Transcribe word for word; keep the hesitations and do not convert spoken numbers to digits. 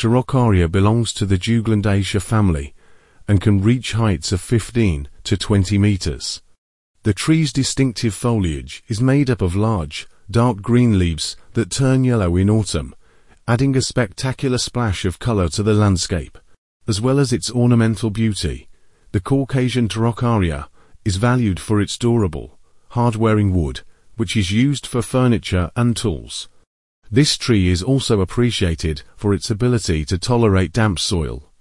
Tarocaria belongs to the Juglandaceae family and can reach heights of fifteen to twenty meters. The tree's distinctive foliage is made up of large, dark green leaves that turn yellow in autumn, adding a spectacular splash of color to the landscape. As well as its ornamental beauty, the Caucasian Tarocaria is valued for its durable, hard-wearing wood, which is used for furniture and tools. This tree is also appreciated for its ability to tolerate damp soil,